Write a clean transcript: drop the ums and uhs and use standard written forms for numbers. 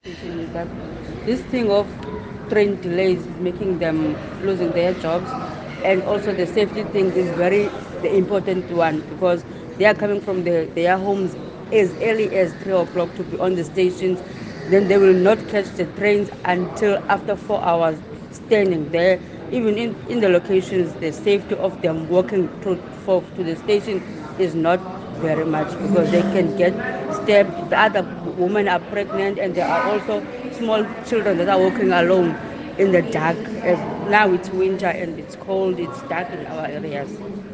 Is that this thing of train delays is making them losing their jobs, and also the safety thing is very the important one because they are coming from their homes as early as 3 o'clock to be on the stations. Then they will not catch the trains until after 4 hours standing there. Even in the locations, the safety of them walking to the station is not very much because they can get stabbed. The other women are pregnant, and there are also small children that are walking alone in the dark. As now it's winter and it's cold, it's dark in our areas.